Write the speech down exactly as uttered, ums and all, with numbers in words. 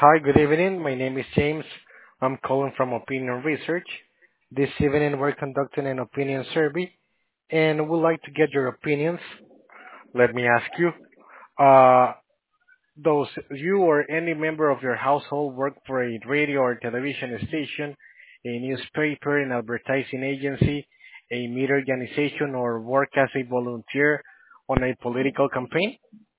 Hi, good evening. My name is James. I'm calling from Opinion Research. This evening, we're conducting an opinion survey and would like to get your opinions. Let me ask you, uh, does you or any member of your household work for a radio or television station, a newspaper, an advertising agency, a media organization, or work as a volunteer on a political campaign?